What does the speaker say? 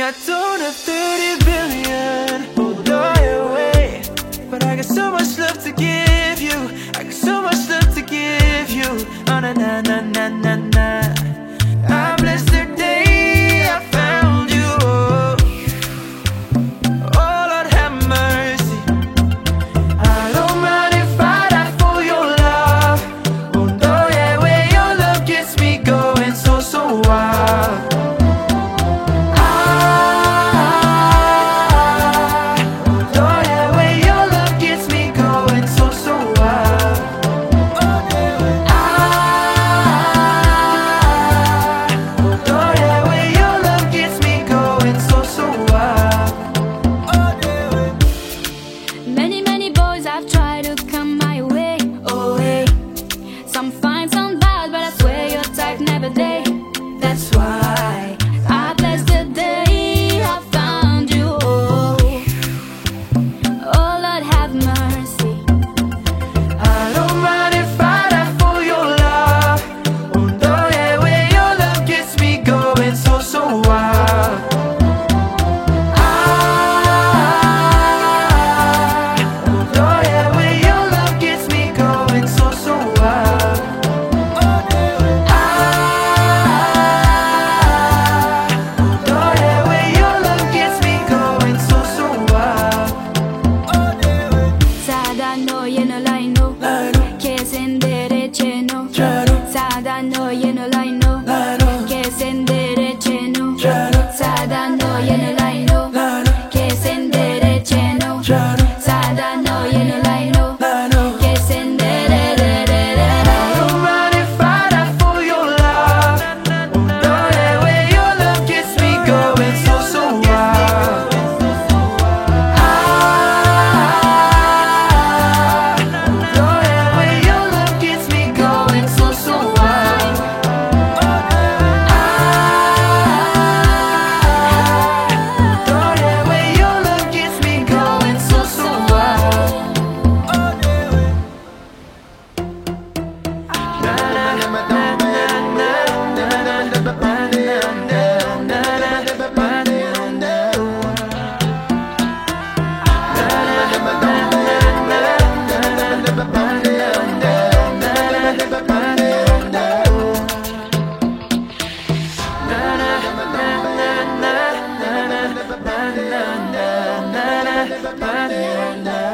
I don't have 30 billion. Hold on your way. But I got so much love to give you. I got so much love to give you. Oh na na na na na na. I bless the day I found you. Oh Lord have mercy. I don't mind if I die for your love. Oh no, yeah, where your love gets me going so wild. That's why I bless the day I found you. Oh Lord have mercy. I don't mind if I die for your love. Oh no, yeah, where your love gets me going so wild. Oh no, yeah, where your love gets me going so wild. Sada no, you know, lie no. Que sendere cheno. Sada no, you know, lie no. Que sendere cheno. Sada no, you know, lie no. Que sendere. I don't mind if I die for your love. Oh no, yeah, where your love gets me going so wild. Na na na na na na na na na na na na.